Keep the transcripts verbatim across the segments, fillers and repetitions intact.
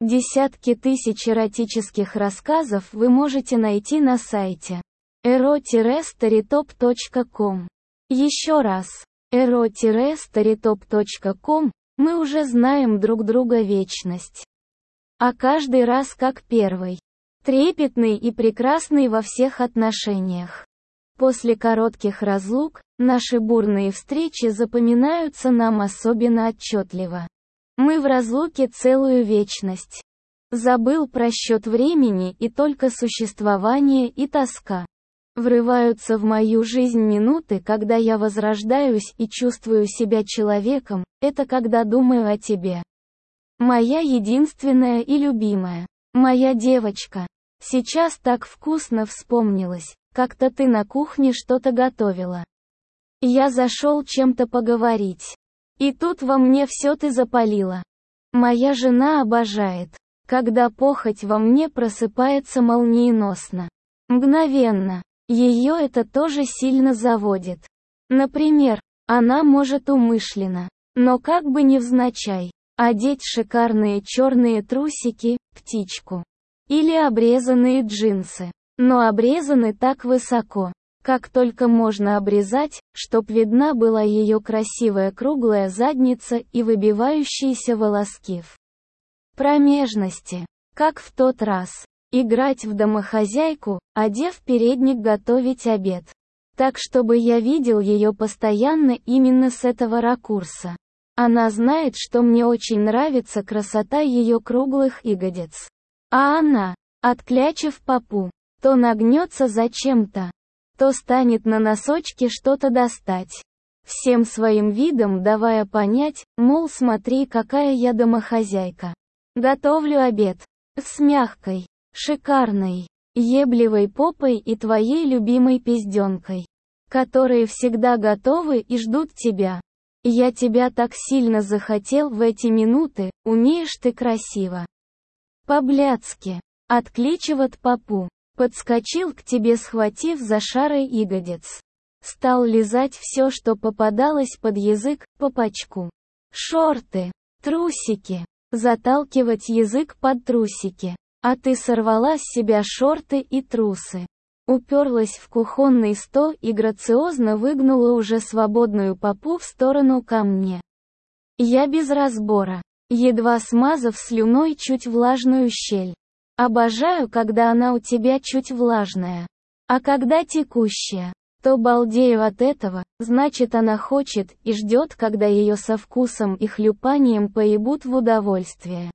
Десятки тысяч эротических рассказов вы можете найти на сайте эро старитоп точка ком. Еще раз, эро старитоп точка ком, мы уже знаем друг друга вечность. А каждый раз как первый. Трепетный и прекрасный во всех отношениях. После коротких разлук, наши бурные встречи запоминаются нам особенно отчетливо. Мы в разлуке целую вечность. Забыл про счет времени, и только существование и тоска. Врываются в мою жизнь минуты, когда я возрождаюсь и чувствую себя человеком, это когда думаю о тебе. Моя единственная и любимая. Моя девочка. Сейчас так вкусно вспомнилось, как-то ты на кухне что-то готовила. Я зашел чем-то поговорить. И тут во мне все ты запалила. Моя жена обожает, когда похоть во мне просыпается молниеносно. Мгновенно. Ее это тоже сильно заводит. Например, она может умышленно, но как бы невзначай, одеть шикарные черные трусики, птичку. Или обрезанные джинсы. Но обрезаны так высоко, как только можно обрезать, чтоб видна была ее красивая круглая задница и выбивающиеся волоски в промежности. Как в тот раз. Играть в домохозяйку, одев передник готовить обед. Так чтобы я видел ее постоянно именно с этого ракурса. Она знает, что мне очень нравится красота ее круглых ягодиц. А она, отклячив попу, то нагнется зачем-то, то станет на носочки что-то достать. Всем своим видом давая понять, мол, смотри, какая я домохозяйка. Готовлю обед. С мягкой, шикарной, ебливой попой и твоей любимой пизденкой. Которые всегда готовы и ждут тебя. Я тебя так сильно захотел в эти минуты, умеешь ты красиво. По-блядски. Откличивать попу. Подскочил к тебе, схватив за шары ягодиц. Стал лизать все, что попадалось под язык, по пачку. Шорты, трусики. Заталкивать язык под трусики. А ты сорвала с себя шорты и трусы. Уперлась в кухонный стол и грациозно выгнула уже свободную попу в сторону ко мне. Я без разбора, едва смазав слюной чуть влажную щель. Обожаю, когда она у тебя чуть влажная. А когда текущая, то балдею от этого, значит она хочет и ждет, когда ее со вкусом и хлюпанием поебут в удовольствие.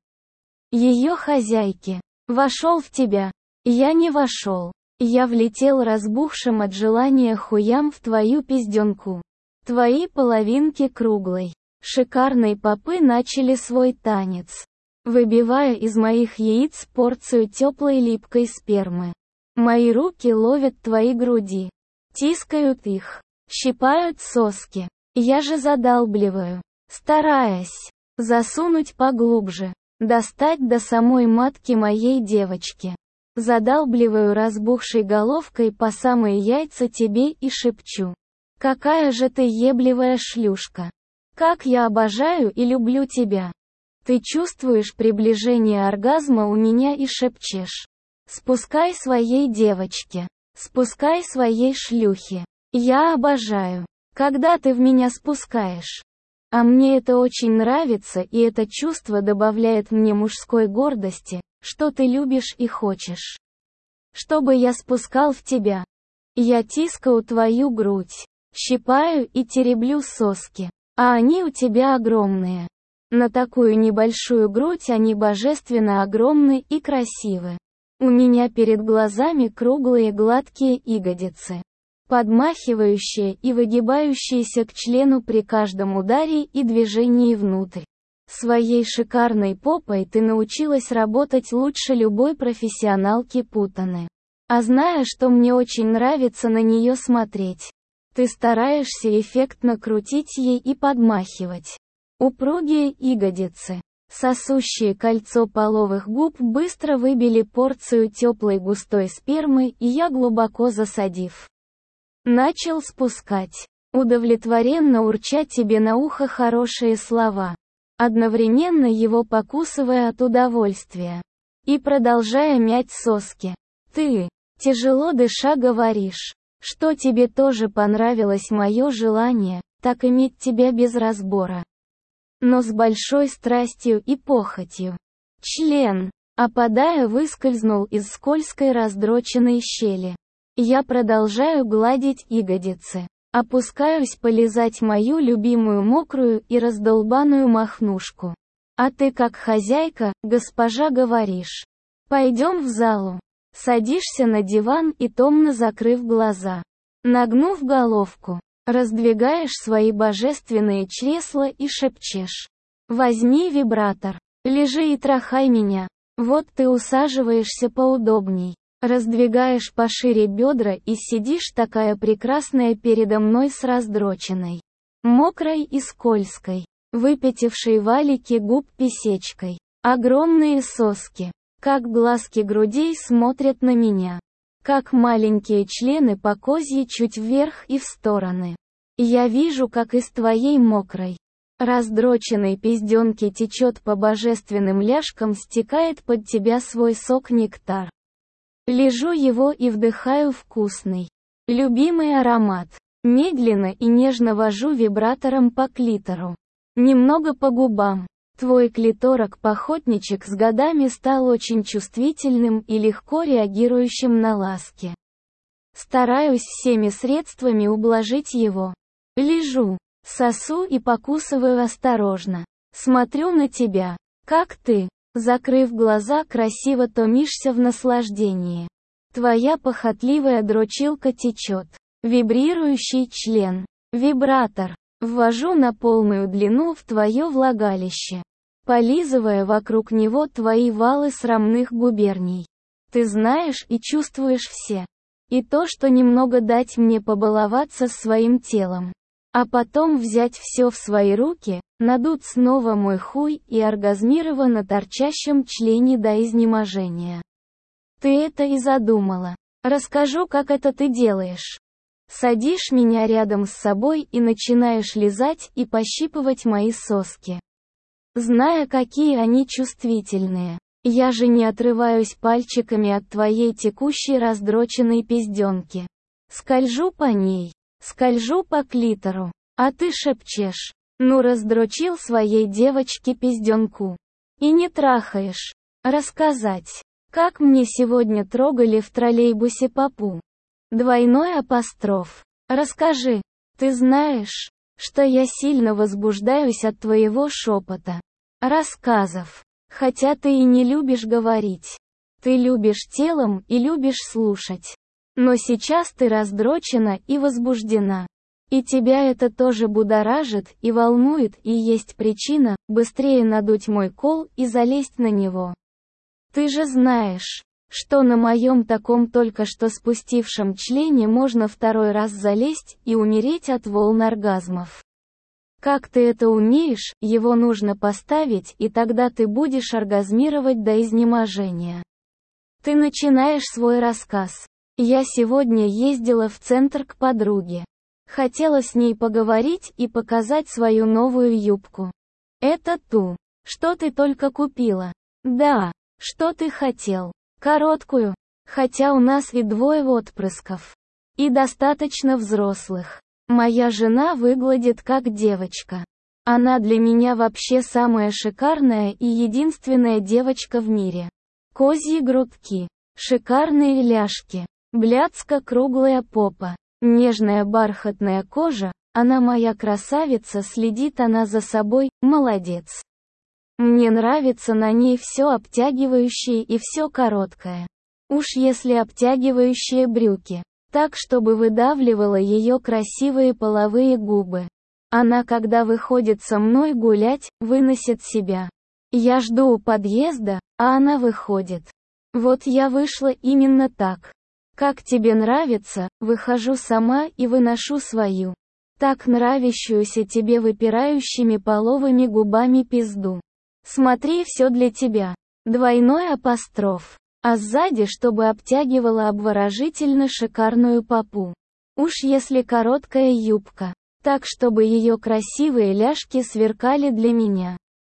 Ее хозяйки. Вошел в тебя. Я не вошел. Я влетел разбухшим от желания хуям в твою пизденку. Твои половинки круглой, шикарной попы начали свой танец, выбивая из моих яиц порцию теплой липкой спермы. Мои руки ловят твои груди, тискают их, щипают соски. Я же задалбливаю, стараясь засунуть поглубже, достать до самой матки моей девочки. Задалбливаю разбухшей головкой по самые яйца тебе и шепчу. Какая же ты ебливая шлюшка. Как я обожаю и люблю тебя. Ты чувствуешь приближение оргазма у меня и шепчешь. Спускай своей девочке. Спускай своей шлюхе. Я обожаю, когда ты в меня спускаешь. А мне это очень нравится, и это чувство добавляет мне мужской гордости, что ты любишь и хочешь. Чтобы я спускал в тебя. Я тискаю твою грудь, щипаю и тереблю соски, а они у тебя огромные. На такую небольшую грудь они божественно огромны и красивы. У меня перед глазами круглые гладкие ягодицы, подмахивающие и выгибающиеся к члену при каждом ударе и движении внутрь. Своей шикарной попой ты научилась работать лучше любой профессионалки путаны. А зная, что мне очень нравится на нее смотреть, ты стараешься эффектно крутить ей и подмахивать. Упругие ягодицы, сосущие кольцо половых губ быстро выбили порцию теплой густой спермы, и я, глубоко засадив, начал спускать, удовлетворенно урчать тебе на ухо хорошие слова. одновременно его покусывая от удовольствия. И продолжая мять соски. Ты, тяжело дыша, говоришь, что тебе тоже понравилось мое желание, так иметь тебя без разбора. Но с большой страстью и похотью. Член, опадая, выскользнул из скользкой раздроченной щели. Я продолжаю гладить ягодицы. Опускаюсь полизать мою любимую мокрую и раздолбанную мохнушку. А ты как хозяйка, госпожа, говоришь. Пойдем в залу. Садишься на диван и томно закрыв глаза. Нагнув головку, раздвигаешь свои божественные чресла и шепчешь. Возьми вибратор. Лежи и трахай меня. Вот ты усаживаешься поудобней. Раздвигаешь пошире бедра и сидишь такая прекрасная передо мной с раздроченной, мокрой и скользкой, выпятившей валики губ писечкой. Огромные соски, как глазки грудей, смотрят на меня. Как маленькие члены по козьи чуть вверх и в стороны. Я вижу, как из твоей мокрой, раздроченной пизденки течет по божественным ляжкам, стекает под тебя свой сок-нектар. Лижу его и вдыхаю вкусный, любимый аромат. Медленно и нежно вожу вибратором по клитору. Немного по губам. Твой клиторок-похотничек с годами стал очень чувствительным и легко реагирующим на ласки. Стараюсь всеми средствами ублажить его. Лижу, сосу и покусываю осторожно. Смотрю на тебя. Как ты, закрыв глаза, красиво томишься в наслаждении. Твоя похотливая дрочилка течет. Вибрирующий член. Вибратор. Ввожу на полную длину в твое влагалище, полизывая вокруг него твои валы срамных губерний. Ты знаешь и чувствуешь все. И то, что немного дать мне побаловаться своим телом. А потом взять все в свои руки, надуть снова мой хуй и оргазмирова на торчащем члене до изнеможения. Ты это и задумала. Расскажу, как это ты делаешь. Садишь меня рядом с собой и начинаешь лизать и пощипывать мои соски. Зная, какие они чувствительные. Я же не отрываюсь пальчиками от твоей текущей раздроченной пизденки. Скольжу по ней. Скольжу по клитору. А ты шепчешь. Ну, раздрочил своей девочке пизденку. И не трахаешь. Рассказать. Как мне сегодня трогали в троллейбусе попу. Двойной апостроф. Расскажи. Ты знаешь, что я сильно возбуждаюсь от твоего шепота. Рассказов. Хотя ты и не любишь говорить. Ты любишь телом и любишь слушать. Но сейчас ты раздрочена и возбуждена. И тебя это тоже будоражит и волнует, и есть причина быстрее надуть мой кол и залезть на него. Ты же знаешь, что на моем таком только что спустившем члене можно второй раз залезть и умереть от волн оргазмов. Как ты это умеешь, его нужно поставить, и тогда ты будешь оргазмировать до изнеможения. Ты начинаешь свой рассказ. Я сегодня ездила в центр к подруге. Хотела с ней поговорить и показать свою новую юбку. Это ту, что ты только купила. Да, что ты хотел. Короткую. Хотя у нас и двое отпрысков. И достаточно взрослых. Моя жена выглядит как девочка. Она для меня вообще самая шикарная и единственная девочка в мире. Козьи грудки. Шикарные ляжки. Блядско-круглая попа. Нежная бархатная кожа. Она моя красавица, следит она за собой, молодец. Мне нравится на ней все обтягивающее и все короткое. Уж если обтягивающие брюки. Так, чтобы выдавливала ее красивые половые губы. Она, когда выходит со мной гулять, выносит себя. Я жду у подъезда, а она выходит. Вот я вышла именно так. Как тебе нравится, выхожу сама и выношу свою, так нравящуюся тебе выпирающими половыми губами пизду. Смотри, все для тебя. Двойной апостроф. А сзади, чтобы обтягивала обворожительно шикарную попу. Уж если короткая юбка. Так, чтобы ее красивые ляжки сверкали для меня.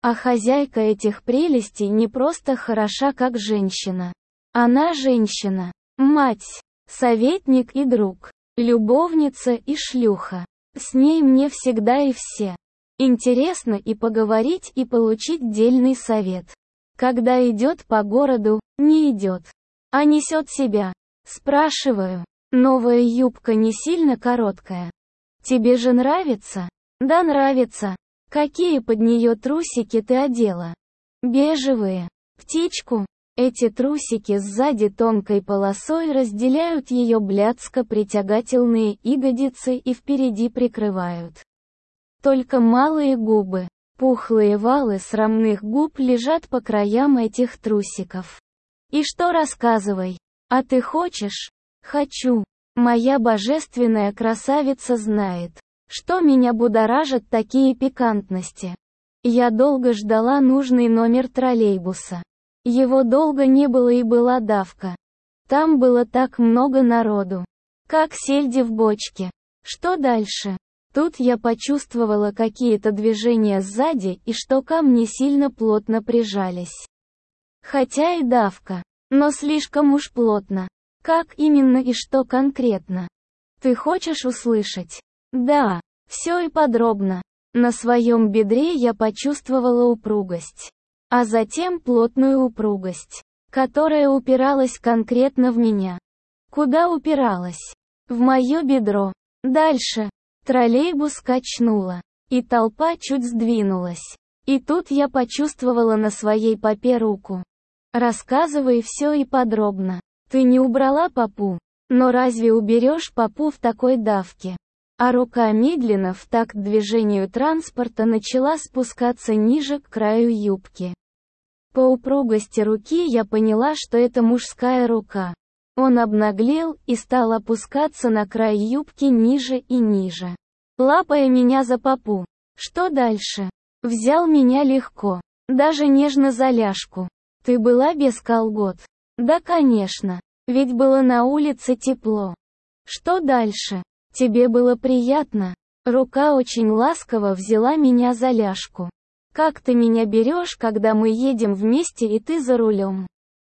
А хозяйка этих прелестей не просто хороша как женщина. Она женщина, мать, советник и друг, любовница и шлюха. С ней мне всегда и все интересно и поговорить, и получить дельный совет. Когда идет по городу, не идет, а несет себя. Спрашиваю, новая юбка не сильно короткая? Тебе же нравится? Да, нравится. Какие под нее трусики ты одела? Бежевые. Птичку? Эти трусики сзади тонкой полосой разделяют ее блядско-притягательные ягодицы и впереди прикрывают только малые губы. Пухлые валы срамных губ лежат по краям этих трусиков. И что, рассказывай? А ты хочешь? Хочу. Моя божественная красавица знает, что меня будоражат такие пикантности. Я долго ждала нужный номер троллейбуса. Его долго не было, и была давка. Там было так много народу. Как сельди в бочке. Что дальше? Тут я почувствовала какие-то движения сзади, и что ко мне сильно плотно прижались. Хотя и давка, но слишком уж плотно. Как именно и что конкретно? Ты хочешь услышать? Да, все и подробно. На своем бедре я почувствовала упругость. А затем плотную упругость, которая упиралась конкретно в меня. Куда упиралась? В мое бедро. Дальше. Троллейбус качнуло, и толпа чуть сдвинулась. И тут я почувствовала на своей попе руку. Рассказывай все и подробно. Ты не убрала попу, но разве уберешь попу в такой давке? А рука медленно в такт движению транспорта начала спускаться ниже к краю юбки. По упругости руки я поняла, что это мужская рука. Он обнаглел и стал опускаться на край юбки ниже и ниже, лапая меня за попу. Что дальше? Взял меня легко, даже нежно за ляжку. Ты была без колгот? Да, конечно, ведь было на улице тепло. Что дальше? Тебе было приятно? Рука очень ласково взяла меня за ляжку. Как ты меня берешь, когда мы едем вместе и ты за рулем?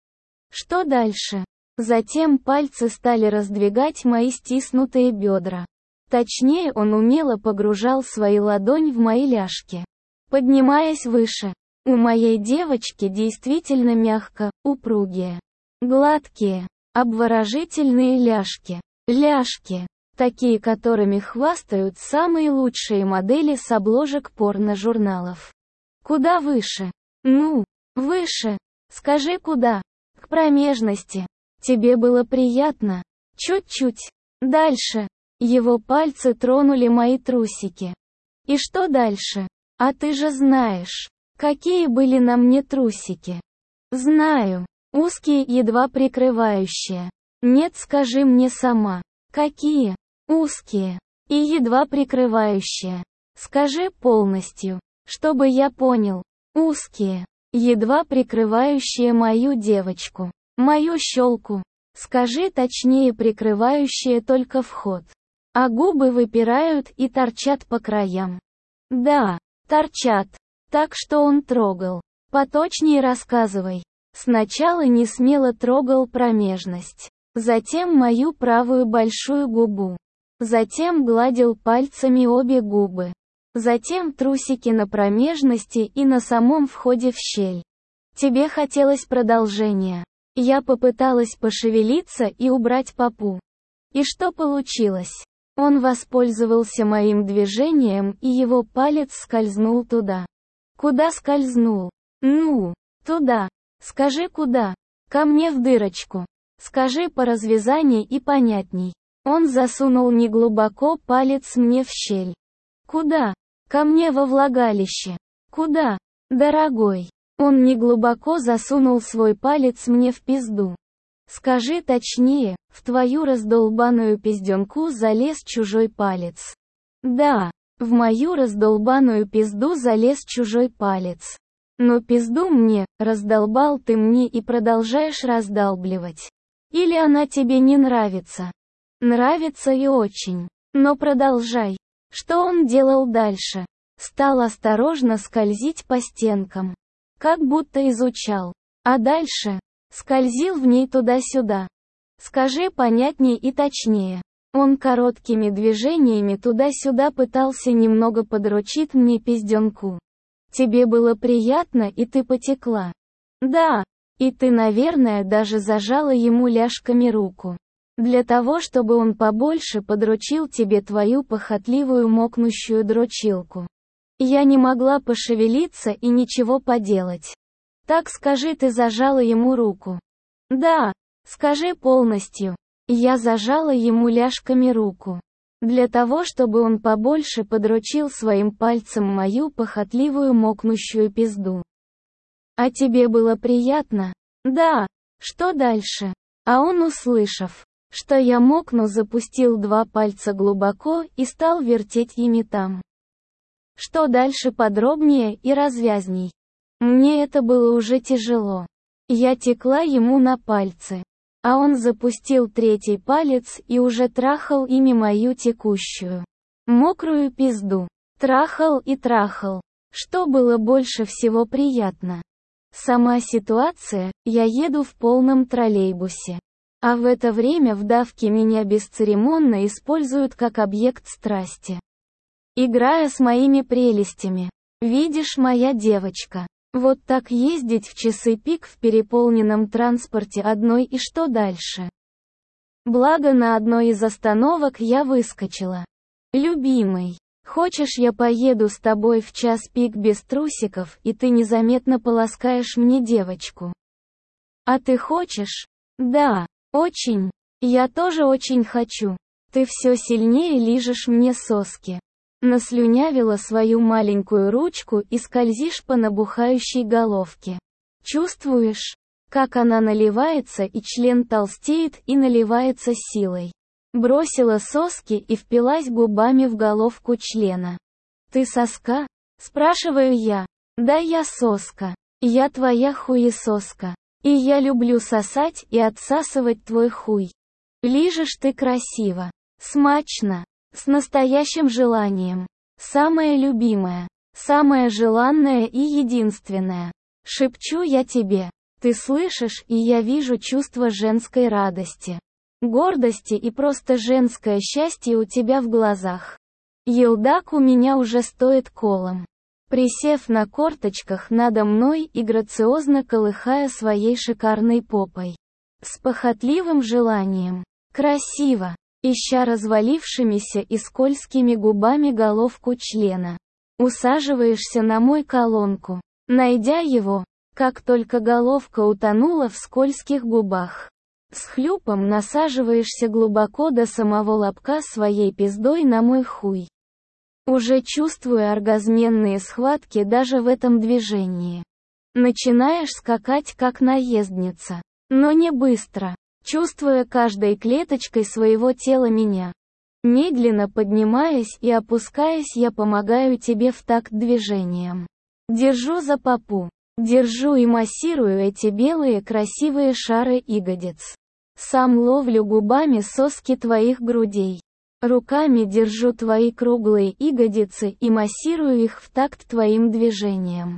Что дальше? Затем пальцы стали раздвигать мои стиснутые бедра. Точнее, он умело погружал свои ладони в мои ляжки, поднимаясь выше. У моей девочки действительно мягко, упругие, гладкие, обворожительные ляжки. Ляжки, такие, которыми хвастают самые лучшие модели с обложек порно-журналов. Куда выше? Ну, выше. Скажи, куда? К промежности. Тебе было приятно? Чуть-чуть. Дальше. Его пальцы тронули мои трусики. И что дальше? А ты же знаешь, какие были на мне трусики. Знаю. Узкие, едва прикрывающие. Нет, скажи мне сама. Какие? Узкие. И едва прикрывающие. Скажи полностью, чтобы я понял. Узкие. Едва прикрывающие мою девочку. Мою щелку. Скажи точнее, прикрывающие только вход. А губы выпирают и торчат по краям. Да, торчат. Так что он трогал. Поточнее рассказывай. Сначала не смело трогал промежность. Затем мою правую большую губу. Затем гладил пальцами обе губы. Затем трусики на промежности и на самом входе в щель. Тебе хотелось продолжения. Я попыталась пошевелиться и убрать попу. И что получилось? Он воспользовался моим движением, и его палец скользнул туда. Куда скользнул? Ну, туда. Скажи куда? Ко мне в дырочку. Скажи по развязанию и понятней. Он засунул неглубоко палец мне в щель. Куда? Ко мне во влагалище. Куда? Дорогой. Он неглубоко засунул свой палец мне в пизду. Скажи точнее, в твою раздолбаную пизденку залез чужой палец. Да, в мою раздолбаную пизду залез чужой палец. Но пизду мне, раздолбал ты мне и продолжаешь раздалбливать. Или она тебе не нравится? Нравится и очень. Но продолжай. Что он делал дальше? Стал осторожно скользить по стенкам. Как будто изучал. А дальше? Скользил в ней туда-сюда. Скажи понятнее и точнее. Он короткими движениями туда-сюда пытался немного подручить мне пизденку. Тебе было приятно и ты потекла. Да. И ты, наверное, даже зажала ему ляжками руку. Для того, чтобы он побольше подручил тебе твою похотливую мокнущую дрочилку. Я не могла пошевелиться и ничего поделать. Так скажи, ты зажала ему руку. Да. Скажи полностью. Я зажала ему ляжками руку. Для того, чтобы он побольше подручил своим пальцем мою похотливую мокнущую пизду. А тебе было приятно? Да. Что дальше? А он, услышав, что я мокну, запустил два пальца глубоко и стал вертеть ими там. Что дальше подробнее и развязней? Мне это было уже тяжело. Я текла ему на пальцы. А он запустил третий палец и уже трахал ими мою текущую, мокрую пизду. Трахал и трахал. Что было больше всего приятно? Сама ситуация, я еду в полном троллейбусе. А в это время в давке меня бесцеремонно используют как объект страсти. Играя с моими прелестями. Видишь, моя девочка. Вот так ездить в часы пик в переполненном транспорте одной, и что дальше? Благо на одной из остановок я выскочила. Любимый, хочешь, я поеду с тобой в час пик без трусиков, и ты незаметно поласкаешь мне девочку? А ты хочешь? Да, очень. Я тоже очень хочу. Ты все сильнее лижешь мне соски. Наслюнявила свою маленькую ручку и скользишь по набухающей головке. Чувствуешь, как она наливается и член толстеет и наливается силой. Бросила соски и впилась губами в головку члена. Ты соска? Спрашиваю я. Да, я соска. Я твоя хуесоска. И я люблю сосать и отсасывать твой хуй. Лижешь ты красиво. Смачно. С настоящим желанием. Самое любимое. Самое желанное и единственное. Шепчу я тебе. Ты слышишь, и я вижу чувство женской радости. Гордости и просто женское счастье у тебя в глазах. Елдак у меня уже стоит колом. Присев на корточках надо мной и грациозно колыхая своей шикарной попой. С похотливым желанием. Красиво. Ища развалившимися и скользкими губами головку члена. Усаживаешься на мой колонку. Найдя его, как только головка утонула в скользких губах. С хлюпом насаживаешься глубоко до самого лобка своей пиздой на мой хуй. Уже чувствуя оргазменные схватки даже в этом движении. Начинаешь скакать как наездница. Но не быстро. Чувствуя каждой клеточкой своего тела меня. Медленно поднимаясь и опускаясь, я помогаю тебе в такт движениям. Держу за попу. Держу и массирую эти белые красивые шары ягодиц. Сам ловлю губами соски твоих грудей. Руками держу твои круглые ягодицы и массирую их в такт твоим движениям.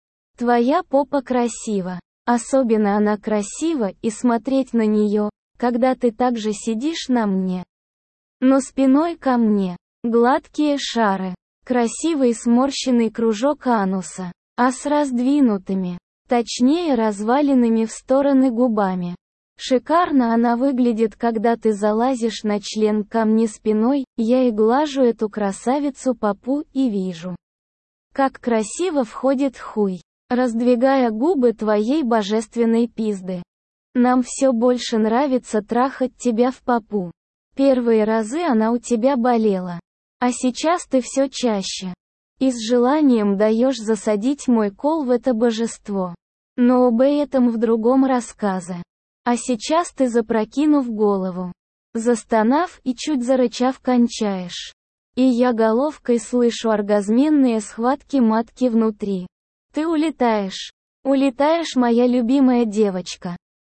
Твоя попа красива. Особенно она красива, и смотреть на нее, когда ты также сидишь на мне. Но спиной ко мне. Гладкие шары. Красивый сморщенный кружок ануса. А с раздвинутыми, точнее разваленными в стороны губами. Шикарно она выглядит, когда ты залазишь на член ко мне спиной, я и глажу эту красавицу попу и вижу. Как красиво входит хуй. Раздвигая губы твоей божественной пизды. Нам все больше нравится трахать тебя в попу. Первые разы она у тебя болела. А сейчас ты все чаще. И с желанием даешь засадить мой кол в это божество. Но об этом в другом рассказе. А сейчас ты, запрокинув голову, застонав и чуть зарычав, кончаешь. И я головкой слышу оргазменные схватки матки внутри. Ты улетаешь. Улетаешь, моя любимая девочка.